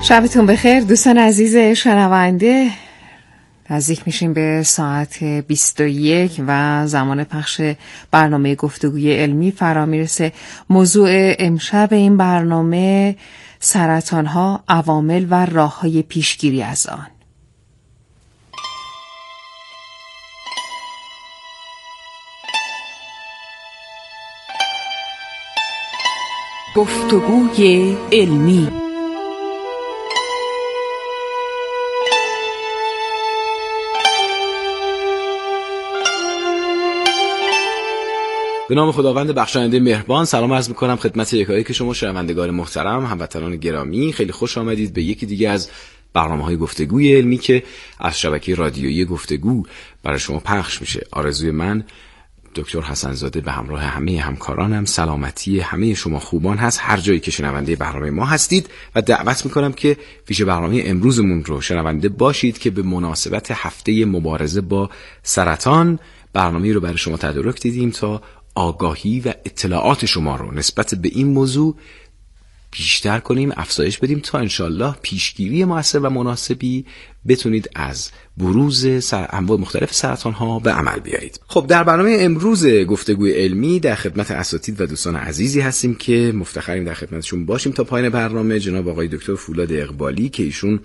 شبتون بخیر دوستان عزیز شنونده. نزدیک میشیم به ساعت 21 و زمان پخش برنامه گفتگوی علمی فرا میرسه. موضوع امشب این برنامه سرطان‌ها، عوامل و راه‌های پیشگیری از آن. گفتگوی علمی. به نام خداوند بخشاینده مهربان سلام عرض می‌کنم خدمت یکایک شما شنوندگان محترم، هموطنان گرامی. خیلی خوش آمدید به یکی دیگه از برنامه‌های گفتگوی علمی که از شبکه رادیویی گفتگو برای شما پخش میشه. آرزوی من دکتر حسن زاده به همراه همه همکارانم سلامتی همه شما خوبان هست هر جایی که شنونده برنامه ما هستید و دعوت می‌کنم که ویژه برنامه امروزمون رو شنونده باشید که به مناسبت هفته مبارزه با سرطان برنامه‌ای رو برای شما تدارک دیدیم تا آگاهی و اطلاعات شما رو نسبت به این موضوع بیشتر کنیم، افزایش بدیم تا انشالله پیشگیری مؤثر و مناسبی بتونید از بروز انواع مختلف سرطان ها به عمل بیایید. خب در برنامه امروز گفتگوی علمی در خدمت اساتید و دوستان عزیزی هستیم که مفتخریم در خدمتشون باشیم تا پایان برنامه. جناب آقای دکتر فولاد اقبالی که ایشون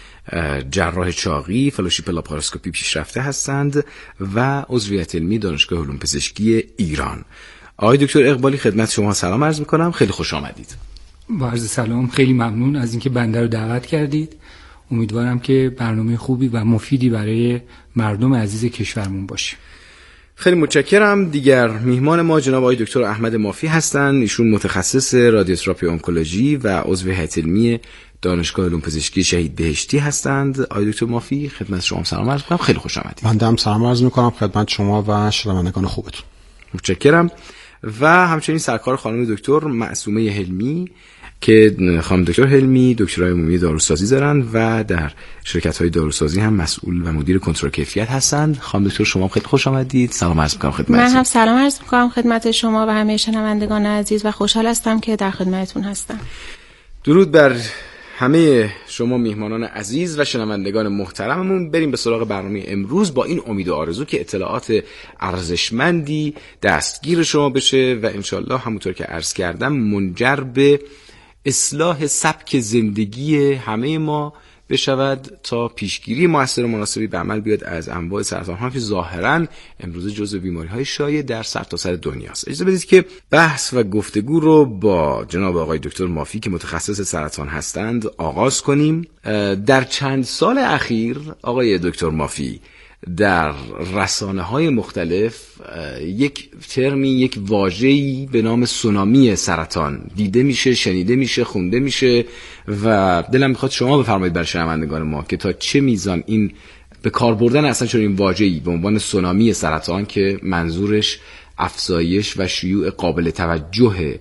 جراح چاقی فلوشیپ لاپاراسکوپی پیشرفته هستند و عضویت علمی دانشگاه علوم پزشکی ایران. آقای دکتر اقبالی خدمت شما سلام عرض می‌کنم، خیلی خوش آمدید. با عرض سلام، خیلی ممنون از اینکه بنده رو دعوت کردید. امیدوارم که برنامه خوبی و مفیدی برای مردم عزیز کشورمون باشه. خیلی متشکرم. دیگر میهمان ما جناب آقای دکتر احمد مافی هستند. ایشون متخصص رادیوتراپی اونکولوژی و عضو هیئت علمی دانشگاه علوم پزشکی شهید بهشتی هستند. آقای دکتر مافی خدمت شما سلام عرض می‌کنم، خیلی خوش آمدید. من هم سلام عرض می‌کنم خدمت شما و شنوندگان خوبتون. متشکرم. و همچنین سرکار خانم دکتر معصومه حلمی که خانم دکتر حلمی دکترای عمومی داروسازی دارن و در شرکت‌های داروسازی هم مسئول و مدیر کنترل کیفیت هستند. خانم دکتر شما خیلی خوش آمدید. سلام عرض می‌کنم خدمتتون. من هم سلام عرض می‌کنم خدمت شما و همه شنوندگان عزیز و خوشحال هستم که در خدمتتون هستم. درود بر همه شما میهمانان عزیز و شنوندگان محترممون. بریم به سراغ برنامه امروز با این امید و آرزو که اطلاعات ارزشمندی دستگیر شما بشه و انشالله همونطور که عرض کردم منجر به اصلاح سبک زندگی همه ما بشود تا پیشگیری مؤثر و مناسبی به عمل بیاد از انواع سرطان‌ها که ظاهراً امروزه جزو بیماری‌های شایع در سرتاسر دنیاست. اجازه بدید که بحث و گفتگو رو با جناب آقای دکتر مافی که متخصص سرطان هستند آغاز کنیم. در چند سال اخیر آقای دکتر مافی در رسانه‌های مختلف یک ترمی، یک واژه‌ای به نام سونامی سرطان دیده میشه، شنیده میشه، خونده میشه و دلم میخواد شما بفرمایید برای شنوندگان ما که تا چه میزان این به کار بردن اصلا چون این واژه‌ای به عنوان سونامی سرطان که منظورش افزایش و شیوع قابل توجه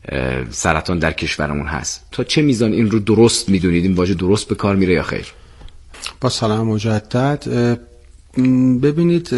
سرطان در کشورمون هست، تا چه میزان این رو درست میدونید؟ این واژه درست به کار میره یا خیر؟ با سلام مجدد. ببینید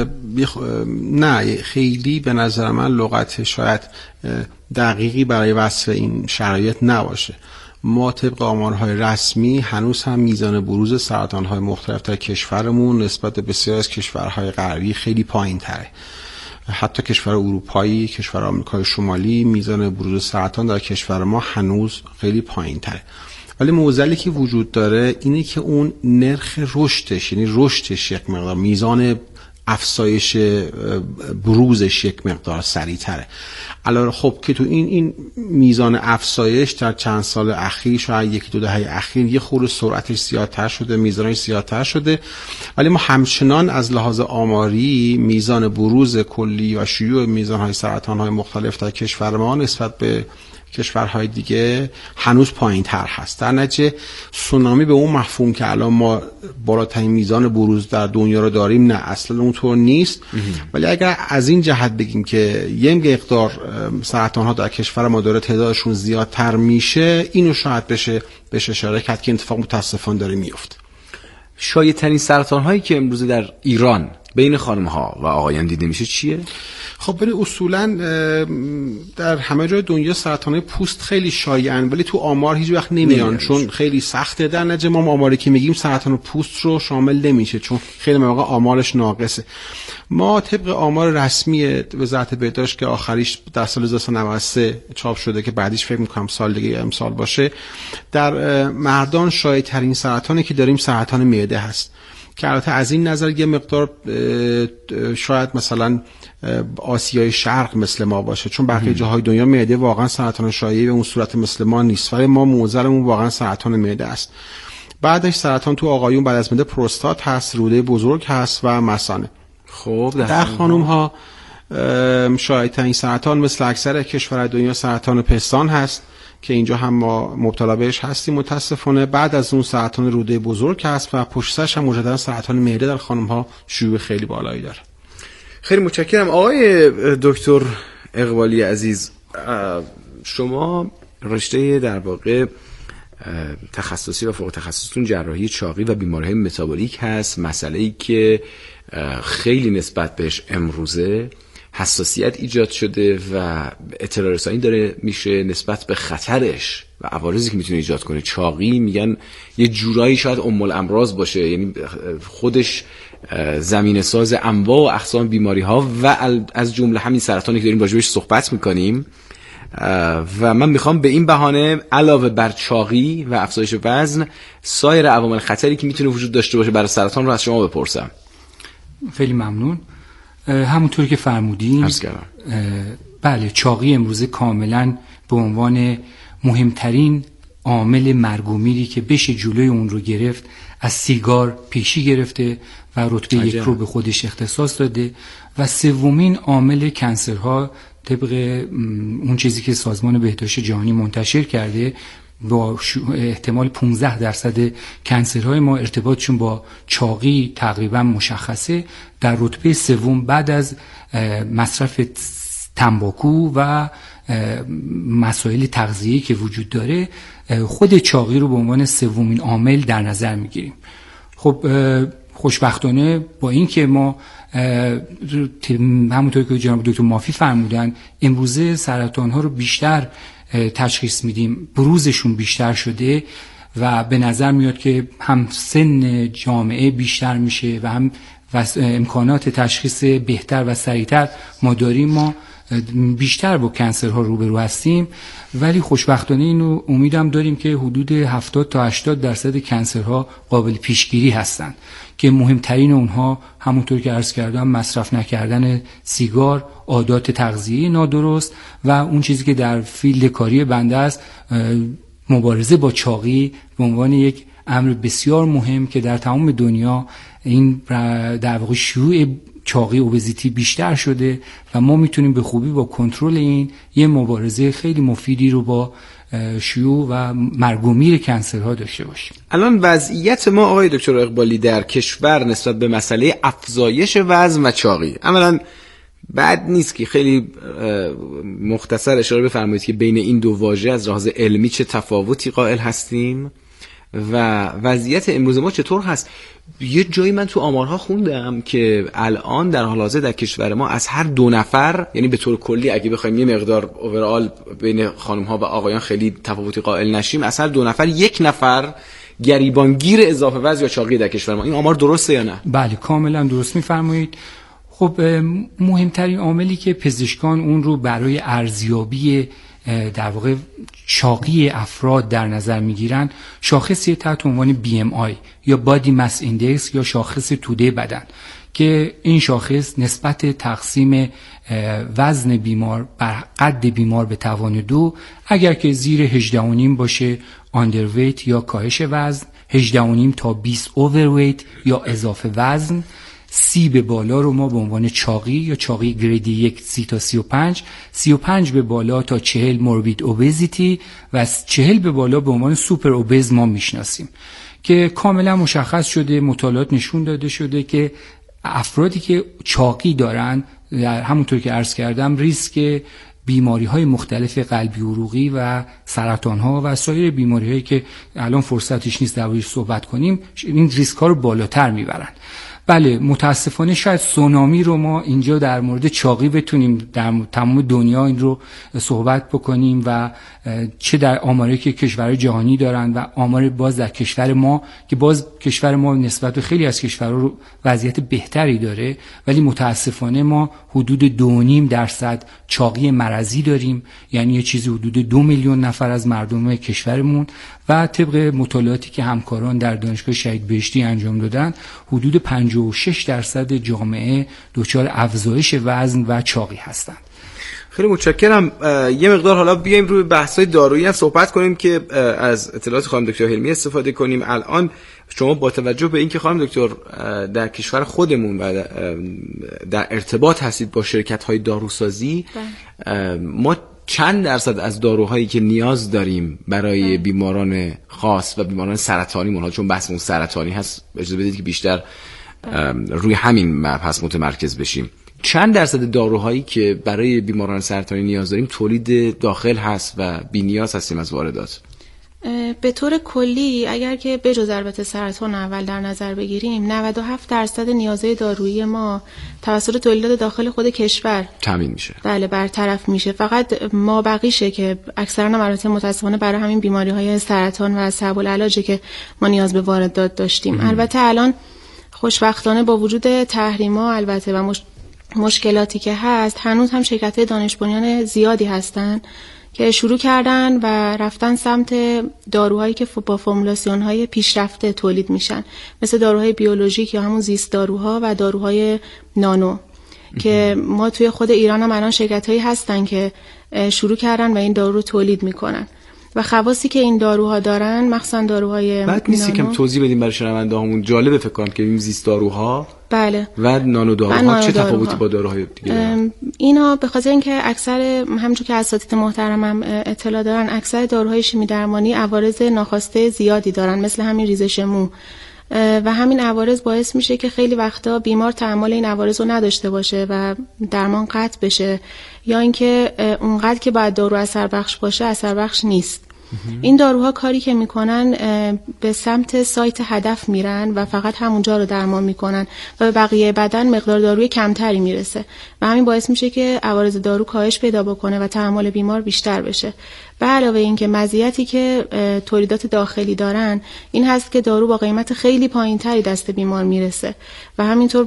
نه خیلی به نظر من لغت شاید دقیقی برای وصف این شرایط نباشه. ما طبق آمارهای رسمی هنوز هم میزان بروز سرطان‌های مختلف در کشورمون نسبت به بسیار از کشورهای غربی خیلی پایین‌تره. حتی کشور اروپایی، کشور آمریکای شمالی میزان بروز سرطان در کشور ما هنوز خیلی پایین‌تره. ولی معضلی که وجود داره اینه که اون نرخ رشدش، یعنی رشدش یک مقدار، میزان افزایش بروزش یک مقدار سریع‌تره. الان خب که تو این میزان افزایش در چند سال اخیر، شاید یکی دو دهه اخیر، یه خورده سرعتش زیادتر شده، میزانش زیادتر شده، ولی ما همچنان از لحاظ آماری میزان بروز کلی و شیوع میزان‌های سرطان‌های مختلف در کشور ما نسبت به کشورهای دیگه هنوز پایین تر هست. در نتیجه سونامی به اون مفهوم که الان ما بالاترین میزان بروز در دنیا رو داریم، نه اصلا اونطور نیست. ولی اگر از این جهت بگیم که یه مقدار سرطان ها در کشور ما داره تعدادشون زیادتر میشه، اینو شاید بشه اشاره کرد که اتفاق متاسفانه داره میفته. شایع ترین سرطان هایی که امروز در ایران بین خانم ها و آقایان دیده میشه چیه؟ خب ببین اصولا در همه جای دنیا سرطان‌های پوست خیلی شایعن، ولی تو آمار هیچ وقت نمیان چون خیلی سخته. در نتیجه ما آماری که میگیم سرطان پوست رو شامل نمیشه چون خیلی مواقع آمارش ناقصه. ما طبق آمار رسمی وزارت بهداشت که آخریش در سال 1993 چاپ شده که بعدیش فکر می‌کنم سال دیگه امسال باشه، در مردان شایع‌ترین سرطانی که داریم سرطان معده هست که البته از این نظر یه مقدار شاید مثلا آسیای شرق مثل ما باشه چون بقیه جاهای دنیا معده واقعا سرطان شایعی به اون صورت مثل ما نیست، ولی ما موزلمون واقعا سرطان معده است. بعدش سرطان تو آقایون بعد از معده پروستات هست، روده بزرگ هست و مثانه. خب در خانم ها شایع‌ترین سرطان مثل اکثر کشورهای دنیا سرطان پستان هست که اینجا هم ما مبتلا بهش هستیم متاسفانه. بعد از اون سرطان روده بزرگ هست و پشت سرش هم مجددا سرطان معده در خانم ها شیوع خیلی بالایی داره. خیلی متشکرم آقای دکتر اقبالی عزیز. شما رشته در واقع تخصصی و فوق تخصصتون جراحی چاقی و بیماری‌های متابولیک هست، مسئله‌ای که خیلی نسبت بهش امروزه حساسیت ایجاد شده و اطلاع رسانی داره میشه نسبت به خطرش و عوارضی که میتونه ایجاد کنه. چاقی میگن یه جورایی شاید ام الامراض باشه، یعنی خودش زمینه ساز انواع و اقسام بیماری ها و از جمله همین سرطانی که داریم راجبش صحبت میکنیم. و من میخوام به این بهانه علاوه بر چاقی و افزایش وزن سایر عوامل خطری که میتونه وجود داشته باشه برای سرطان رو از شما بپرسم. خیلی ممنون. همونطور که فرمودین بله، چاقی امروزه کاملا به عنوان مهمترین عامل مرگ و میری که بشه جلوی اون رو گرفت از سیگار پیشی گرفته و رتبه 1 رو به خودش اختصاص داده و سومین عامل کنسرها طبق اون چیزی که سازمان بهداشت جهانی منتشر کرده با احتمال 15% کنسرهای ما ارتباطشون با چاقی تقریبا مشخصه. در رتبه سوم بعد از مصرف تنباکو و مسائل تغذیه‌ای که وجود داره خود چاقی رو به عنوان سومین عامل در نظر میگیریم. خب خوشبختانه با این که ما همونطور که جناب دکتر مافی فرمودن امروزه سرطان ها رو بیشتر تشخیص میدیم، بروزشون بیشتر شده و به نظر میاد که هم سن جامعه بیشتر میشه و هم امکانات تشخیص بهتر و سریعتر ما داریم، ما بیشتر با کنسرها روبرو هستیم. ولی خوشبختانه اینو امیدم داریم که حدود 70 تا 80% کنسرها قابل پیشگیری هستند که مهمترین اونها همونطور که عرض کردم مصرف نکردن سیگار، عادات تغذیه نادرست و اون چیزی که در فیلد کاری بنده است مبارزه با چاقی به عنوان یک امر بسیار مهم که در تمام دنیا این در واقع شیوع چاقی اوبزیتی بیشتر شده و ما میتونیم به خوبی با کنترل این یه مبارزه خیلی مفیدی رو با شیوع و مرگ و میر کنسرها داشته باشیم. الان وضعیت ما آقای دکتر اقبالی در کشور نسبت به مسئله افزایش وزن و چاقی، اولا بعد نیست که خیلی مختصر اشاره بفرمایید که بین این دو واژه از لحاظ علمی چه تفاوتی قائل هستیم و وضعیت امروز ما چطور هست. یه جایی من تو آمارها خوندم که الان در حال حاضر در کشور ما از هر 2 نفر، یعنی به طور کلی اگه بخوایم یه مقدار اوورال بین خانم ها و آقایان خیلی تفاوتی قائل نشیم، از هر 2 نفر 1 نفر گریبانگیر اضافه وزن یا چاقی در کشور ما. این آمار درسته یا نه؟ بله کاملا درست میفرمایید. خب مهمترین عاملی که پزشکان اون رو برای ارزیابی در واقع چاقی افراد در نظر میگیرن شاخصی تحت عنوان BMI یا Body Mass Index یا شاخص توده بدن که این شاخص نسبت تقسیم وزن بیمار بر قد بیمار به توان 2 اگر که زیر 18.5 باشه underweight یا کاهش وزن، 18.5 تا 20 overweight یا اضافه وزن، 30 به بالا رو ما به عنوان چاقی یا چاقی گرید 1 30 تا 35، 35 به بالا تا 40 موربید اوبزیتی و 40 به بالا به عنوان سوپر اوبز ما میشناسیم که کاملا مشخص شده، مطالعات نشون داده شده که افرادی که چاقی دارن همونطور که عرض کردم ریسک بیماری‌های مختلف قلبی عروقی و سرطان‌ها و سایر بیماری‌هایی که الان فرصتش نیست درباره‌اش صحبت کنیم این ریسک‌ها رو بالاتر میبرن بله متاسفانه شاید سونامی رو ما اینجا در مورد چاقی بتونیم در تمام دنیا این رو صحبت بکنیم و چه در آماری که کشورهای جهانی دارن و آمار باز در کشور ما که باز کشور ما نسبت به خیلی از کشورها رو وضعیت بهتری داره، ولی متاسفانه ما حدود 2.5% چاقی مرضی داریم، یعنی یه چیزی حدود 2 میلیون نفر از مردم کشورمون و طبق مطالعاتی که همکاران در دانشگاه شهید بهشتی انجام دادن حدود 56% جامعه دچار افزایش وزن و چاقی هستند. خیلی متشکرم. یه مقدار حالا بیایم روی بحث‌های دارویی هم صحبت کنیم که از اطلاعات خانم دکتر حلمی استفاده کنیم. الان شما با توجه به اینکه خانم دکتر در کشور خودمون و در ارتباط هستید با شرکت‌های داروسازی، ما چند درصد از داروهایی که نیاز داریم برای بیماران خاص و بیماران سرطانی مونها، چون بحثمون سرطانی هست اجازه بدید که بیشتر روی همین مبحث متمرکز بشیم، چند درصد داروهایی که برای بیماران سرطانی نیاز داریم تولید داخل هست و بی نیاز هستیم از واردات؟ به طور کلی اگر که بجز البته سرطان اول در نظر بگیریم 97% نیازهای دارویی ما توسط تولیدات داخل خود کشور تامین میشه. بله برطرف میشه. فقط ما بقیشه که اکثرا مراتب متاسفانه برای همین بیماری‌های سرطان و صعب العلاجه که ما نیاز به واردات داشتیم. البته الان خوشبختانه با وجود تحریم‌ها البته و مشکلاتی که هست هنوز هم شرکت‌های دانش بنیان زیادی هستن که شروع کردن و رفتن سمت داروهایی که با فرمولاسیون‌های پیشرفته تولید میشن، مثل داروهای بیولوژیک یا همون زیست داروها و داروهای نانو که ما توی خود ایران هم الان شرکت‌هایی هستن که شروع کردن و این دارو رو تولید میکنن و خواصی که این داروها دارن مخصوصا داروهای بعد نیستی که توضیح بدیم برای شنونده‌هامون. جالبه فکر کنم که این زیست داروها بله و نانو داروها چه تفاوتی با داروهای دیگه دارن؟ اینا به خاطر اینکه اکثر همونجور که اساتید محترمم اطلاع دارن اکثر داروهای شیمی درمانی عوارض ناخواسته زیادی دارن، مثل همین ریزش مو و همین عوارض باعث میشه که خیلی وقتا بیمار تحمل این عوارض رو نداشته باشه و درمان قطع بشه یا اینکه اونقدر که باید دارو اثر بخش باشه اثر بخش نیست. این داروها کاری که میکنن به سمت سایت هدف میرن و فقط همونجا رو درمان میکنن و به بقیه بدن مقدار داروی کمتری میرسه و همین باعث میشه که عوارض دارو کاهش پیدا بکنه و تحمل بیمار بیشتر بشه. به علاوه اینکه مزیتی که تولیدات داخلی دارن این هست که دارو با قیمت خیلی پایینتری دست بیمار میرسه و همینطور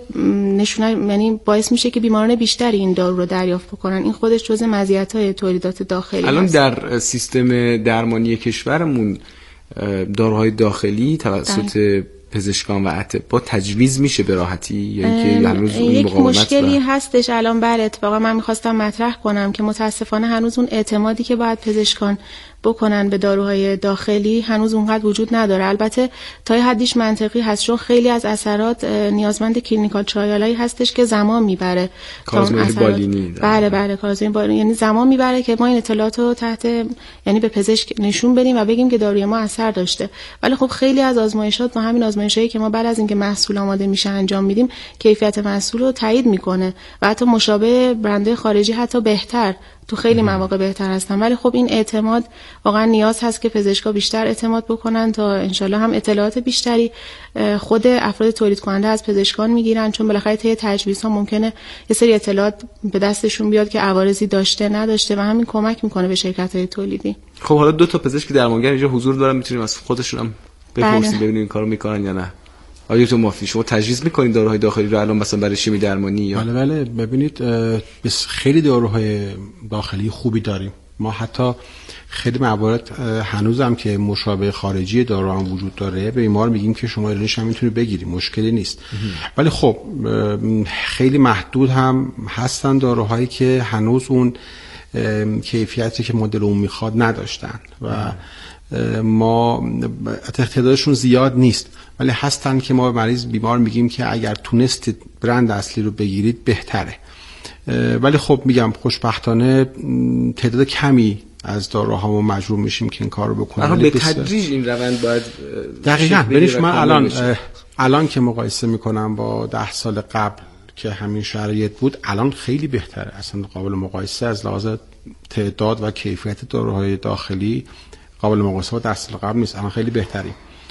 یعنی باعث میشه که بیماران بیشتری این دارو رو دریافت بکنن. این خودش جزء مزیت‌های تولیدات داخلی الان هست. در سیستم درمانی کشورمون داروهای داخلی توسط پزشکان و اطباء تجویز میشه به راحتی یا اینکه هنوز اون یک مقاومت مشکلی هستش الان؟ بله اتفاقا من میخواستم مطرح کنم که متاسفانه هنوز اون اعتمادی که باید پزشکان بکنن به داروهای داخلی هنوز اونقدر وجود نداره. البته تا حدیش منطقی هست چون خیلی از اثرات نیازمند کلینیکال ترایالایی هستش که زمان میبره. کارآزمایی بالینی. بله کارآزمایی بالینی یعنی زمان میبره که ما این اطلاعات رو یعنی به پزشک نشون بدیم و بگیم که داروی ما اثر داشته. ولی خب خیلی از آزمایشات و همین آزمایشایی که ما بعد از اینکه محصول آماده میشه انجام میدیم کیفیت محصول رو تایید میکنه و حتی مشابه برندهای خارجی حتی بهتر تو خیلی مواقع بهتر هستن. ولی خب این اعتماد واقعا نیاز هست که پزشکا بیشتر اعتماد بکنن تا انشالله هم اطلاعات بیشتری خود افراد تولید کننده از پزشکان میگیرن، چون بالاخره طی تجویزها ممکنه یه سری اطلاعات به دستشون بیاد که عوارضی داشته نداشته و همین کمک میکنه به شرکت‌های تولیدی. خب حالا دو تا پزشک درمانگر اینجا حضور دارن، میتونیم از خودشون هم بپرسیم ببینیم این کارو میکنن یا نه. آیا تو مافی شما تجویز میکنید داروهای داخلی رو الان مثلا برای شیمی درمانی یا؟ بله ببینید خیلی داروهای داخلی خوبی داریم. ما حتی خیلی موارد هنوزم که مشابه خارجی دارو هم وجود داره به بیمار میگیم که شما ایرانیش هم میتونید بگیرید، مشکلی نیست. ولی خب خیلی محدود هم هستن داروهایی که هنوز اون کیفیتی که مدل اون میخواد نداشتن و ما تعدادشون زیاد نیست، ولی هستن که ما به مریض بیمار میگیم که اگر تونستید برند اصلی رو بگیرید بهتره. ولی خب میگم خوشبختانه تعداد کمی از داروها ما مجبور میشیم که این کار رو بکنیم. به تدریج این روند باید دقیقاً ببینید من الان که مقایسه میکنم با 10 سال قبل که همین شرایط بود الان خیلی بهتره، اصلا قابل مقایسه از لحاظ تعداد و کیفیت داروهای داخلی قابل مقایسه با 10 سال قبل نیست. الان خیلی بهتری.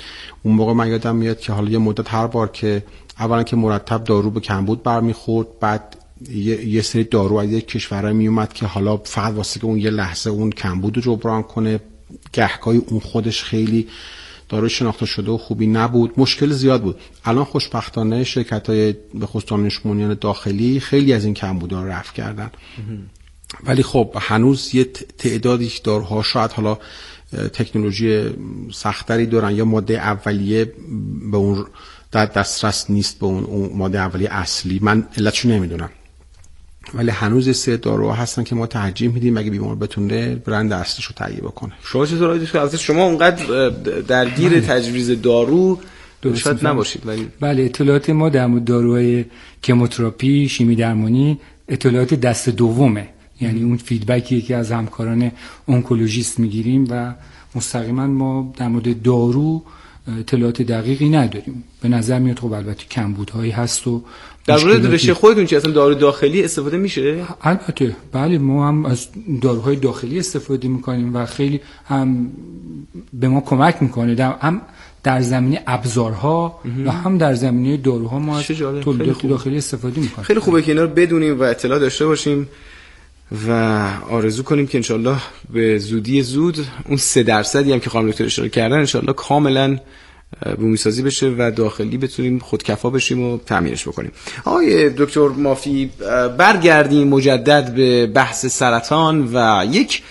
اون موقع من یادم میاد که حالا یه مدت هر بار که اولا که مرتب دارو به کمبود برمیخورد، بعد یه سری دارو از یک کشورها می اومد که حالا فقط واسه که اون یه لحظه اون کمبود رو جبران کنه، گهگاهی اون خودش خیلی داروی شناخته شده و خوبی نبود، مشکل زیاد بود. الان خوشبختانه شرکت‌های به خصوص دانشمندان داخلی خیلی از این کمبودها رو رفع کردن. ولی خب هنوز یه تعدادی داروها شاید حالا تکنولوژی سختری دارن یا ماده اولیه به اون در دسترس نیست، به اون ماده اولیه اصلی. من علتشو نمیدونم، ولی هنوز سه داروها هستن که ما ترجیح میدیم اگه بیمار بتونه برند اصلیشو تهیه بکنه. شما چطور آقای دکتر؟ البته شما اونقدر درگیر تجویز دارو شاید نباشید، ولی بله اطلاعات ما در مورد داروهای کیموتراپی، شیمی درمانی اطلاعات دست دومه، یعنی اون فیدبکی که از همکاران اونکولوژیست میگیریم و مستقیما ما در مورد دارو اطلاعات دقیقی نداریم. به نظر میاد خب البته کمبودهایی هست و در مورد رشته خودتون چه اصلا دارو داخلی استفاده میشه؟ البته بله، ما هم از داروهای داخلی استفاده میکنیم و خیلی هم به ما کمک میکنه، هم در زمینه ابزارها و هم در زمینه داروها ما از تولیدات داخلی استفاده میکنیم. خیلی خوبه که اینا رو بدونیم و اطلاع داشته باشیم و آرزو کنیم که انشالله به زودی زود اون 3% هم که خانم دکتر اشاره کردن انشالله کاملا بومیسازی بشه و داخلی بتونیم خودکفا بشیم و تعمیرش بکنیم. آقای دکتر مافی، برگردیم مجدد به بحث سرطان و یک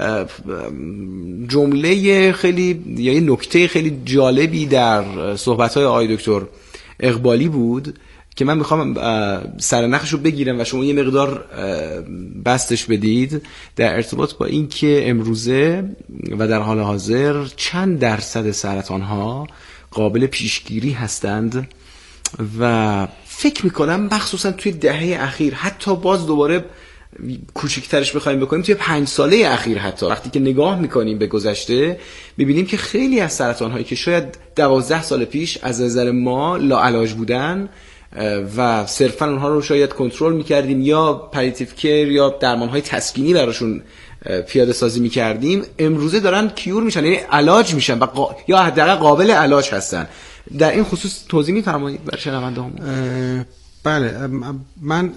جمله خیلی یا یه نکته خیلی جالبی در صحبت‌های آقای دکتر اقبالی بود که من میخوام سرنخش رو بگیرم و شما یه مقدار بستش بدید در ارتباط با این که امروزه و در حال حاضر چند درصد سرطان ها قابل پیشگیری هستند و فکر میکنم مخصوصا توی دهه اخیر، حتی باز دوباره کوچکترش بخوایم بکنیم توی 5 ساله اخیر، حتی وقتی که نگاه میکنیم به گذشته میبینیم که خیلی از سرطان هایی که شاید 12 سال پیش از نظر ما لاعلاج بودن و صرفا اونها رو شاید کنترل میکردیم یا پالیاتیو کیر یا درمانهای تسکینی براشون پیاده سازی میکردیم، امروزه دارن کیور میشن، یعنی علاج میشن یا حداقل قابل علاج هستن. در این خصوص توضیح میفرمایید برای شنونده‌هامون؟ بله، من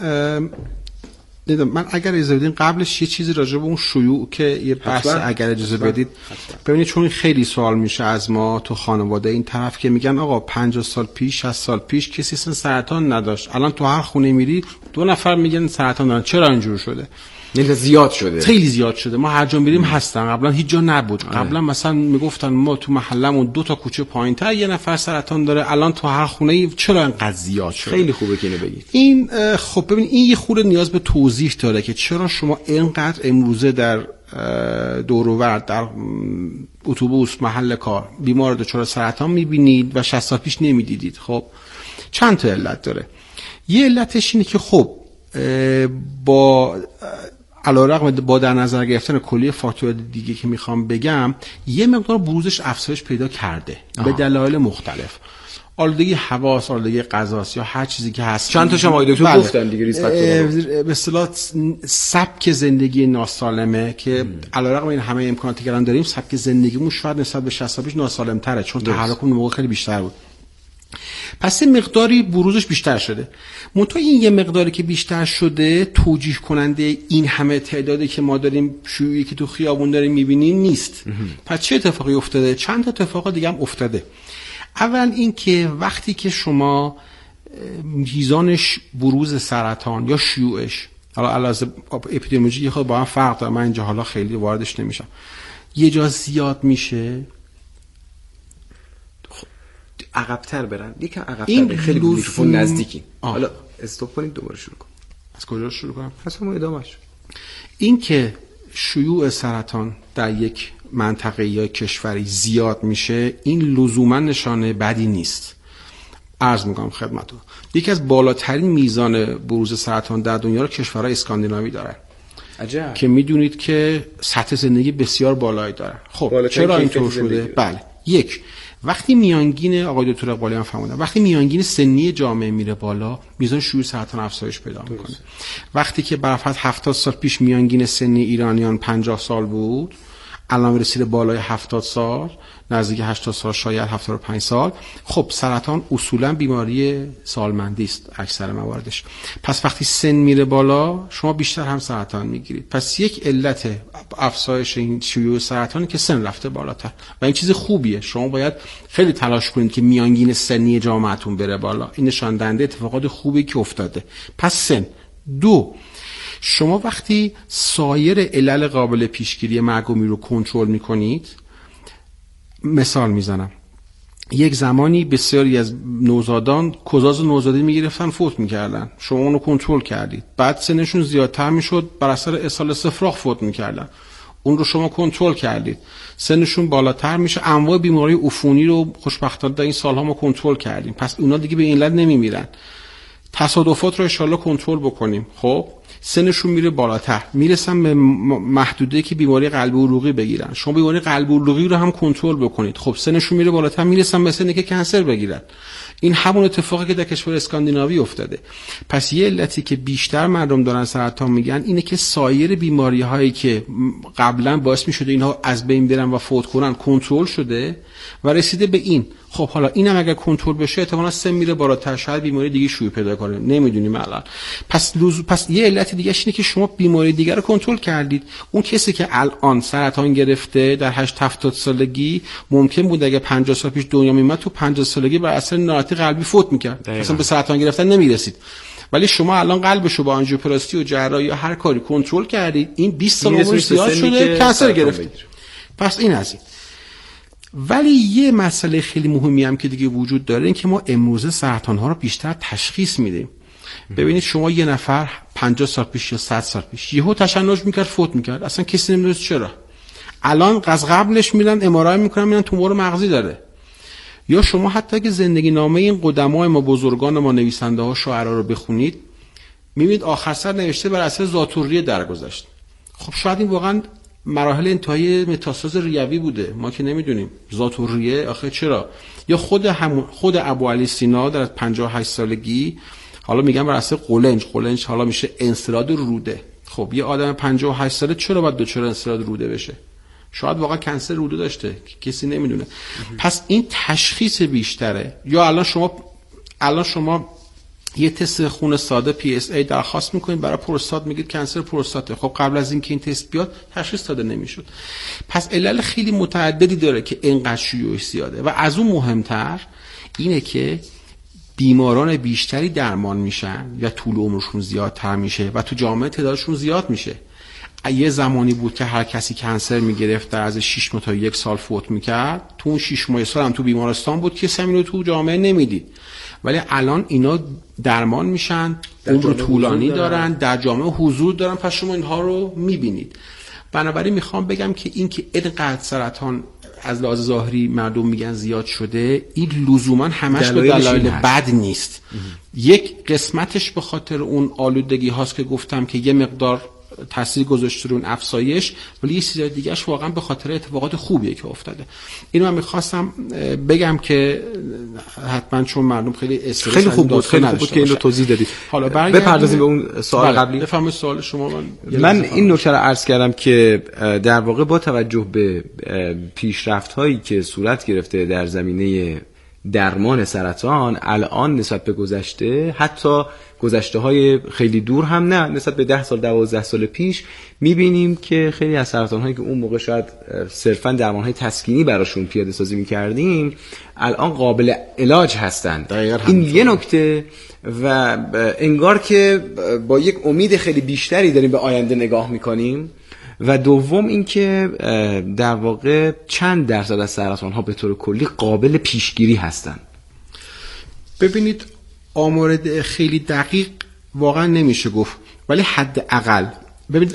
اگر اجازه بدین قبلش یه چیزی راجع به اون شیوع که یه بحث اگر اجازه بدید. ببینید چون خیلی سوال میشه از ما تو خانواده این طرف که میگن آقا 50 سال پیش 60 سال پیش کسی اصلا سرطان نداشت، الان تو هر خونه میری 2 نفر میگن سرطان دارن. چرا اینجور شده؟ یعنی زیاد شده، خیلی زیاد شده. ما هر جا میریم هستن، قبلا هیچ جا نبود. قبلا مثلا میگفتن ما تو محلمون 2 تا کوچه پایین‌تر یه نفر سرطان داره، الان تو هر خونه چرا اینقدر زیاد شده؟ خیلی خوبه که اینو بگید. این خب ببین این یه خورده نیاز به توضیح داره که چرا شما اینقدر امروزه در دور و بر در اتوبوس محل کار بیمار دچار سرطان میبینید و 60 سال پیش نمیدیدید. خب چند تا علت داره. یه علتش اینه که خب با علیرغم با در نظر گرفتن کلی فاکتور دیگه که میخوام بگم یه مقدار بروزش افزایش پیدا کرده به دلایل مختلف. آلودگی هواست، آلودگی غذاست یا هر چیزی که هست. چند تا شما دکتر گفتن دیگه ریسک فاکتورها. به اصطلاح سبک زندگی ناسالمه که علیرغم این همه امکاناتی که الان داریم سبک زندگیمون شاید نسبت به 60 سال پیش ناسالم تره، چون تحرکمون موقع خیلی بیشتر بود. پس یه مقداری بروزش بیشتر شده. منتها این یه مقداری که بیشتر شده توجیه کننده این همه تعدادی که ما داریم شیوعی که تو خیابون داریم میبینیم نیست. پس چه اتفاقی افتاده؟ چند تا اتفاق دیگه هم افتاده. اول این که وقتی که شما میزانش بروز سرطان یا شیوعش، حالا علاوه اپیدمیولوژی یه خود با هم فرق داره، من اینجا حالا خیلی واردش نمیشم، یه جا زیاد میشه، عقب‌تر برن، یکم عقب‌تر، خیلی میکروفون نزدیکی. حالا استاپ کنید دوباره شروع کن. از کجا شروع کنم؟ اصلا ادامهش. این که شیوع سرطان در یک منطقه یا کشوری زیاد میشه این لزوما نشانه بدی نیست. عرض میکنم خدمتتون یکی از بالاترین میزان بروز سرطان در دنیا رو کشورهای اسکاندیناوی دارن. عجب. که میدونید که سطح زندگی بسیار بالایی دارن. خب چرا اینطور شده؟ بله، یک، وقتی میانگین آقای دکتر اقبالی هم فرمودن وقتی میانگین سنی جامعه میره بالا میزان شیوع سرطان افزایش پیدا میکنه. وقتی که برافرض 70 سال پیش میانگین سنی ایرانیان 50 سال بود، الان رسیده بالای 70 سال، نزدیک 80 سال، شاید 75 سال. خب سرطان اصولا بیماری سالمندی است اکثر مواردش. پس وقتی سن میره بالا شما بیشتر هم سرطان میگیرید. پس یک علت افزایش این شیوع سرطانی که سن رفته بالاتر و این چیز خوبیه. شما باید خیلی تلاش کنید که میانگین سنی جامعهتون بره بالا. این نشان دهنده اتفاقات خوبی که افتاده. پس سن. دو، شما وقتی سایر علل قابل پیشگیری مرگ و میر رو کنترل میکنید، مثال میزنم، یک زمانی بسیاری از نوزادان کوزاز نوزادی میگرفتن فوت میکردن، شما اونو کنترل کردید. بعد سنشون زیادتر میشد، بر اثر اسهال استفراغ فوت میکردن، اون رو شما کنترل کردید. سنشون بالاتر میشه، انواع بیماری عفونی رو خوشبختانه در این سالها ما کنترل کردیم. پس اونا دیگه به این علت نمیمیرن. تصادفات رو ان شاءالله کنترل بکنیم. خب سنشون میره بالاتر، میرسن به محدوده که بیماری قلب عروقی بگیرن. شما بیماری قلب عروقی رو هم کنترل بکنید. خب سنشون میره بالاتر، میرسن به سنی که کنسر بگیرن. این همون اتفاقی که در کشور اسکاندیناوی افتاده. پس یه علتی که بیشتر مردم دارن سرطان میگن اینه که سایر بیماری هایی که قبلا باعث میشده اینها از بین برن و فوت کنن کنترل شده و رسیده به این. خب حالا اینم اگر کنترل بشه احتمالاً سن میره بالاتر، شاید بیماری دیگه شیوع پیدا کنه، نمیدونیم الان. پس یه علت دیگه اینه که شما بیماری دیگه رو کنترل کردید. اون کسی که الان سرطان گرفته در 70 سالگی ممکن بود اگه 50 سال پیش دنیا میومد تو 50 سالگی بر اثر ناراحتی قلبی فوت میکرد، اصلا به سرطان گرفتن نمیرسید. ولی شما الان قلبشو با آنژیوپلاستی و جراحی یا هر کاری کنترل کردید، این 20 سال عمرش زیاد شده کنسر گرفت. پس این از این. ولی یه مسئله خیلی مهمی هم که دیگه وجود داره این که ما امروزه سرطان ها رو بیشتر تشخیص میدیم. ببینید شما یه نفر 50 سال پیش یا 100 سال پیش یهو تشنج میکرد فوت میکرد، اصلا کسی نمیدونه چرا. الان از قبلش میرن ام‌آرآی میکنن میرن تومور مغزی داره. یا شما حتی که زندگی نامه این قدمای ما، بزرگان ما، نویسنده ها، شاعرها رو بخونید، میبینید آخر سر نوشته بر اثر ذات‌الریه درگذشت. خب شاید این واقعا مراحل انتهایی متاستاز ریوی بوده، ما که نمیدونیم. ذات‌الریه آخه چرا؟ یا خود ابوعلی سینا در 58 سالگی، حالا میگم بر اثر قولنج حالا میشه انسداد روده. خب یه آدم 58 ساله چرا باید دچار انسداد روده بشه؟ شاید واقعا کنسر روده داشته، کسی نمیدونه. پس این تشخیص بیشتره. یا الان شما یه تست خون ساده PSA درخواست میکنید برای پروستات، میگید کنسر پروستاته. خب قبل از اینکه این تست بیاد تشخیص داده نمیشد. پس علل خیلی متعددی داره که اینقدر شیوعش زیاده. و از اون مهمتر اینه که بیماران بیشتری درمان میشن یا طول عمرشون زیادتر میشه و تو جامعه تعدادشون زیاد میشه. یه زمانی بود که هر کسی کنسر میگرفت در از 6 ماه تا 1 سال فوت میکرد. تو اون 6 ماه سال هم تو بیمارستان بود که همین رو تو جامعه نمیدید. ولی الان اینا درمان میشن، عمر طولانی دارن، در جامعه حضور دارن. پس شما اینها رو میبینید. بنابراین میخوام بگم که این که اینقدر سرطان از لحاظ ظاهری مردم میگن زیاد شده، این لزوما همش به دلایل بد نیست. یک قسمتش به خاطر اون آلودگی هاست که گفتم که یه مقدار تاثیر گذاشته رو اون افزایش، ولی یه چیز دیگه‌اش واقعا به خاطر اتفاقات خوبیه که افتاده. اینو من می‌خواستم بگم که حتما چون مردم خیلی استرس، خیلی خوب بود که اینو توضیح دادید. حالا بپردازیم به اون سوال قبلی. بفرمایید سوال شما. من این نکته رو عرض کردم که در واقع با توجه به پیشرفت‌هایی که صورت گرفته در زمینه درمان سرطان الان نسبت به گذشته، حتی گذشته‌های خیلی دور هم نه، نسبت به 10 سال 12 سال پیش می‌بینیم که خیلی از سرطان‌هایی که اون موقع شاید صرفاً درمان‌های تسکینی براشون پیاده سازی می‌کردیم الان قابل علاج هستند. این یه نکته و انگار که با یک امید خیلی بیشتری داریم به آینده نگاه می‌کنیم. و دوم اینکه در واقع چند درصد از سرطان‌ها به طور کلی قابل پیشگیری هستند. ببینید آمار خیلی دقیق واقعا نمیشه گفت، ولی حداقل ببینید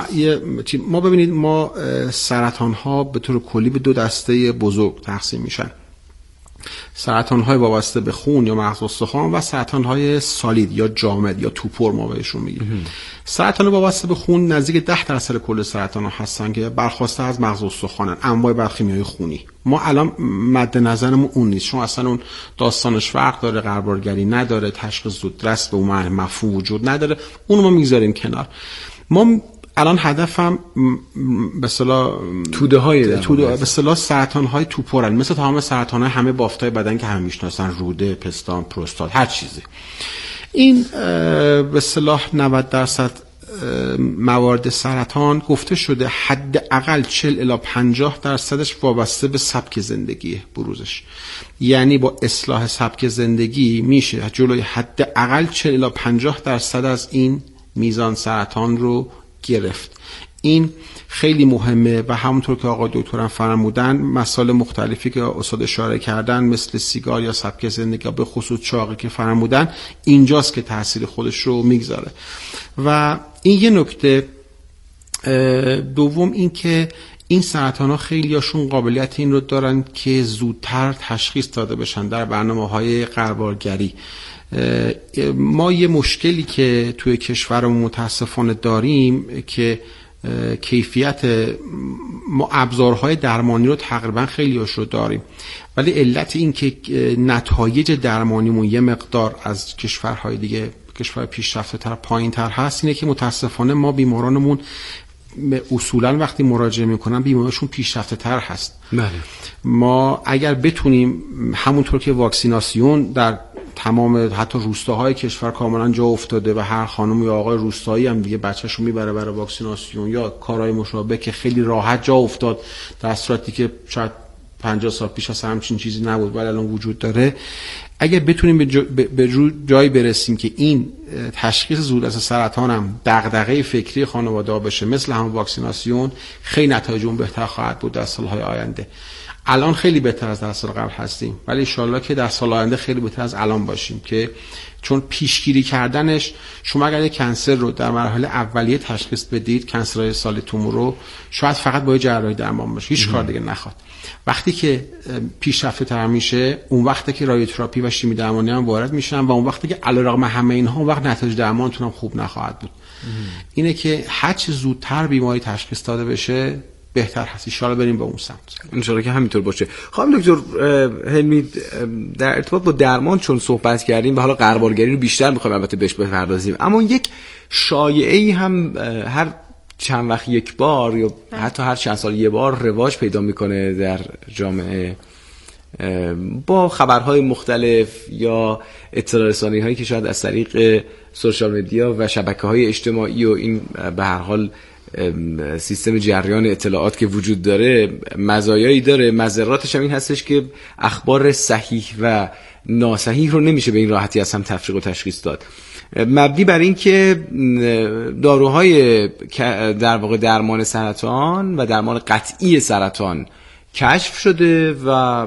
ما سرطان‌ها به طور کلی به 2 دسته بزرگ تقسیم میشن: سرطان‌های وابسته به خون یا مغز استخوان و سرطان‌های سالید یا جامد یا توپور ما بهشون میگیم. سرطان وابسته به خون نزدیک 10% کل سرطان‌ها هستن که برخواسته از مغز استخوانن، انواع بیوکیمیایی خونی. ما الان مد نظرمون اون نیست، چون اصلا اون داستانش فرق داره، قربالگری نداره، تشخیص زودرس به اون مفهوم وجود نداره، اون ما میگذاریم کنار. ما الان هدفم به اصطلاح توده های به اصطلاح سرطان های توپورن، مثل تمام سرطان های همه بافتای بدن که همه میشناسن، روده، پستان، پروستات، هر چیزی. این به اصطلاح 90% موارد سرطان گفته شده حداقل 40 الی 50% وابسته به سبک زندگی بروزش. یعنی با اصلاح سبک زندگی میشه جلوی حداقل 40 الی 50% از این میزان سرطان رو گرفت. این خیلی مهمه و همونطور که آقای دکترم فرمودن مسائل مختلفی که استاد اشاره کردن مثل سیگار یا سبک زندگی به خصوص چاقی که فرمودن اینجاست که تاثیر خودش رو میگذاره. و این یه نکته. دوم این که این سرطان ها خیلی هاشون قابلیت این رو دارن که زودتر تشخیص داده بشن. در برنامه‌های غربالگری ما یه مشکلی که توی کشورمون متاسفانه داریم که کیفیت ما ابزارهای درمانی رو تقریبا خیلی هاش رو داریم، ولی علت این که نتایج درمانیمون یه مقدار از کشورهای دیگه، کشور پیشرفته تر پایین تر هست، اینه که متاسفانه ما بیمارانمون اصولا وقتی مراجعه میکنن بیماریشون پیشرفته تر هست. بله. ما اگر بتونیم همونطور که واکسیناسیون در تمام حتی روستاهای کشور کاملا جا افتاده و هر خانم یا آقای روستایی هم دیگه بچه‌شو میبره برای واکسیناسیون یا کارهای مشابه که خیلی راحت جا افتاد در صورتی که شاید 50 سال پیش اصلا همچین چیزی نبود ولی الان وجود داره. اگه بتونیم به جایی برسیم که این تشخیص زود از سرطان هم دغدغه فکری خانواده بشه مثل همون واکسیناسیون، خیلی نتایج اون بهتر خواهد بود در سالهای آینده. الان خیلی بهتر از در سال قبل هستیم ولی ان شاءالله که در سال آینده خیلی بهتر از الان باشیم، که چون پیشگیری کردنش، شما اگر کنسر رو در مراحل اولیه تشخیص بدید، کنسرهای سال تومور رو، شاید فقط با جراحی درمان بشه، هیچ کار دیگه نخواد. وقتی که پیشرفته تر میشه اون وقتی که رادیوتراپی و شیمی درمانی هم وارد میشن و اون وقتی که علیرغم همه اینها اون وقت نتایج درمانتون هم خوب نخواهد بود. اینه که هر چه زودتر بیماری تشخیص داده بشه بهتر هست. ان شاءالله بریم به اون سمت. ان شاءالله که همینطور باشه. خانم دکتر حلمی، در ارتباط با درمان چون صحبت کردیم و حالا غربالگری رو بیشتر می‌خوایم البته بهش بپردازیم، اما یک شایعه‌ای هم هر چند وقت یک بار یا حتی هر چند سال یک بار رواج پیدا میکنه در جامعه با خبرهای مختلف یا اطلاع رسانی هایی که شاید از طریق سوشال مدیا و شبکه‌های اجتماعی و این به هر حال سیستم جریان اطلاعات که وجود داره مزایایی داره، مضراتش هم این هستش که اخبار صحیح و ناصحیح رو نمیشه به این راحتی از هم تفریق و تشخیص داد. مبنی بر این که داروهای در واقع درمان سرطان و درمان قطعی سرطان کشف شده و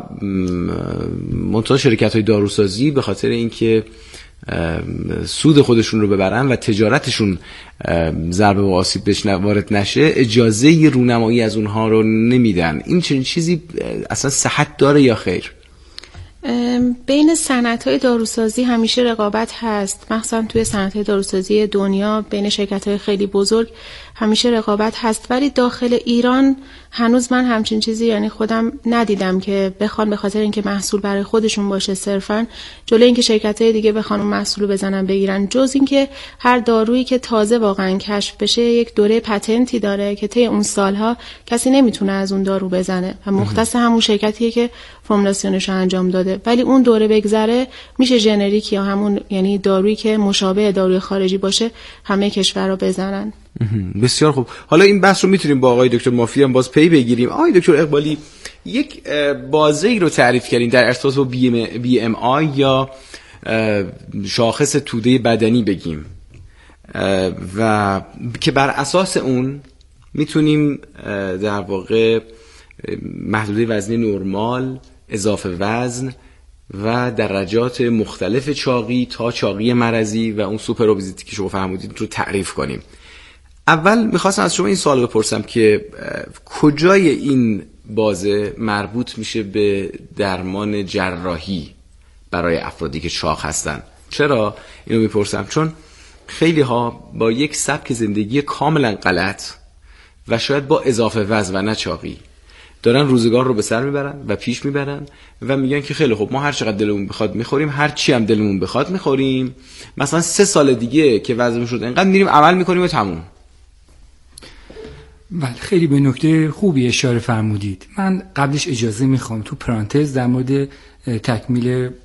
منتها شرکت‌های داروسازی به خاطر اینکه سود خودشون رو ببرن و تجارتشون ضربه و آسیب بهش وارد نشه اجازه رونمایی از اونها رو نمیدن. این چنین چیزی اصلا صحت داره یا خیر؟ بین صنعت‌های داروسازی همیشه رقابت هست، مخصوصا توی صنعت‌های داروسازی دنیا بین شرکت‌های خیلی بزرگ همیشه رقابت هست، ولی داخل ایران هنوز من همچین چیزی یعنی خودم ندیدم که بخوان به خاطر اینکه محصول برای خودشون باشه صرفاً جلوی اینکه شرکت‌های دیگه بخوان اون محصولو بزنن بگیرن، جز اینکه هر دارویی که تازه واقعاً کشف بشه یک دوره پتنتی داره که طی اون سالها کسی نمیتونه از اون دارو بزنه و مختص همون شرکتیه که فرمولاسیونش رو انجام داده، ولی اون دوره بگذره میشه ژنریک یا همون یعنی دارویی که مشابه داروی خارجی باشه همه کشورها بزنن. بسیار خوب. حالا این بحث رو میتونیم با آقای دکتر مافی هم باز پی بگیریم. آقای دکتر اقبالی، یک بازه‌ای رو تعریف کردین در ارتباط با BMI یا شاخص توده بدنی بگیم و که بر اساس اون میتونیم در واقع محدوده وزنی نرمال، اضافه وزن و درجات مختلف چاقی تا چاقی مرضی و اون سوپر اوبزیتی که شما فرمودید رو تعریف کنیم. اول میخواستم از شما این سوال بپرسم که کجای این بازه مربوط میشه به درمان جراحی برای افرادی که چاق هستن؟ چرا اینو میپرسم؟ چون خیلی ها با یک سبک زندگی کاملا غلط و شاید با اضافه وزن و نه چاقی دارن روزگار رو به سر میبرن و پیش میبرن و میگن که خیلی خوب ما هر چقدر دلمون بخواد میخوریم، هر چی هم دلمون بخواد میخوریم، مثلا 3 سال دیگه که وزنمون شد اینقدر میریم عمل میکنیم و تموم. بله، خیلی به نکته خوبی اشاره فرمودید. من قبلش اجازه میخوام تو پرانتز در مورد تکمیل